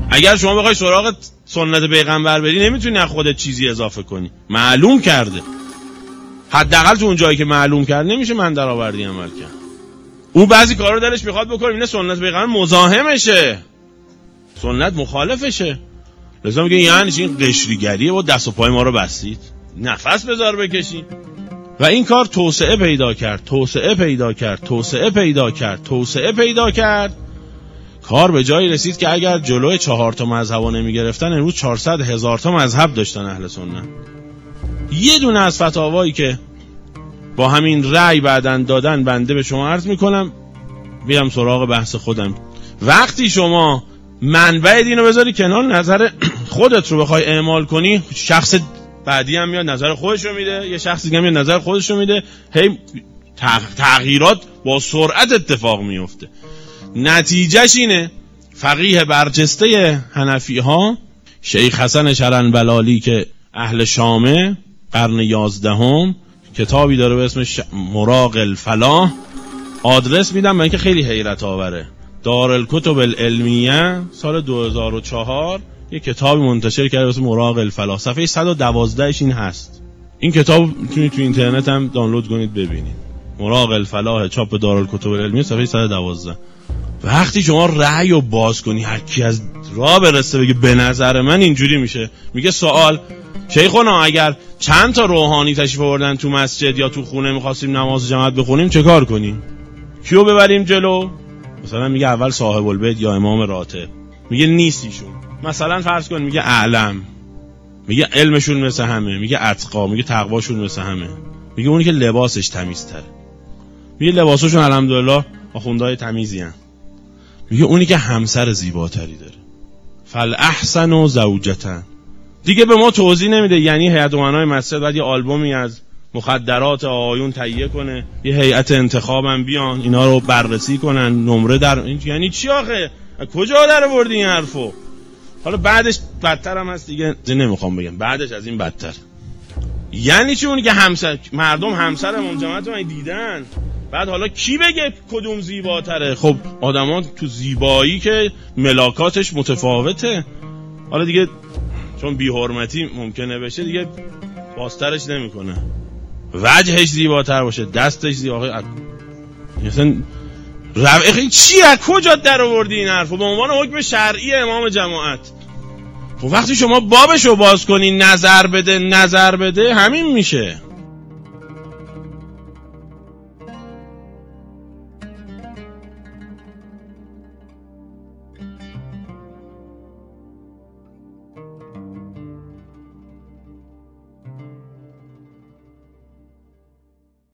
اگر شما بخوای سراغ سنت پیغمبر بری نمیتونی از خودت چیزی اضافه کنی. معلوم کرده، حداقل تو اون جایی که معلوم کرد نمیشه من درآوردی عمل کرد. او بعضی کارا دلش میخواد بکنه، اینه سنت پیغمبر مزاحمشه، سنت مخالفشه، لذا میگه یعنی این قشریگریه و دست و پای ما رو بستید، نفس بذار بکشی. و این کار توسعه پیدا کرد، توسعه پیدا کرد، توسعه پیدا کرد، توسعه پیدا کرد. کار به جایی رسید که اگر جلوی 4 تا مذهب نمیگرفتن، امروز 400,000 تا مذهب داشتن اهل سنت. یه دونه از فتاوایی که با همین رأی بعدن دادن بنده به شما عرض میکنم، بیام سراغ بحث خودم. وقتی شما منبع دینو بذاری کنار، نظر خودت رو بخوای اعمال کنی، شخص بعدی هم میاد نظر خودش رو میده، یه شخص دیگه میاد نظر خودش رو میده، هی تغییرات با سرعت اتفاق میفته. نتیجهش اینه فقیه برجسته حنفی ها شیخ حسن شرنبلالی که اهل شامه، قرن 11، کتابی داره به اسم مراغ الفلاح. آدرس میدم من که خیلی حیرت آوره. دارالکتب العلمیه سال 2004 یک کتابی منتشر کرده به اسم مراغ الفلاح، صفحه 112 این هست. این کتاب میتونید تو اینترنت هم دانلود کنید ببینید. مراغ الفلاح چاپ دارالکتب العلمیه صفحه 112. وقتی شما رأی رو باز کنی، هر کی از راه برسه بگه به نظر من اینجوری میشه، میگه سوال شیخونا اگر چند تا روحانی تشریف آوردن تو مسجد یا تو خونه می‌خواستیم نماز جماعت بخونیم چه کار کنیم؟ کیو ببریم جلو؟ مثلا میگه اول صاحب البیت یا امام راتب، میگه نیستیشون. مثلا فرض کن میگه اعلم، میگه علمشون مثل همه، میگه اتقا، میگه تقواشون مثل همه، میگه اونی که لباسش تمیزتره، میگه لباسشون الحمدلله آخوندهای تمیزی ان، میگه اونی که همسر زیباتری داره. فالاحسن و زوجتن. دیگه به ما توضیح نمیده یعنی هیئت امنای مسجد بعد یه آلبومی از مخدرات آقایون تهیه کنه، یه هیئت انتخابم بیان اینا رو بررسی کنن، نمره در یعنی چی آخه؟ کجا در آوردی این حرفو؟ حالا بعدش بدتر هم هست دیگه، نمیخوام بگم بعدش از این بدتر. یعنی چی اونی که مردم همسر امام جماعت رو دیدن، بعد حالا کی بگه کدوم زیباتره؟ خب آدمان تو زیبایی که ملاکاتش متفاوته، حالا دیگه چون بی حرمتی ممکنه بشه دیگه باسترش نمیکنه، وجهش زیباتر باشه، دستش زیباتر. مثلا این چیه؟ کجا در آوردی این حرفو؟ به عنوان حکم شرعی امام جماعت. خب وقتی شما بابشو باز کنی نظر بده همین میشه.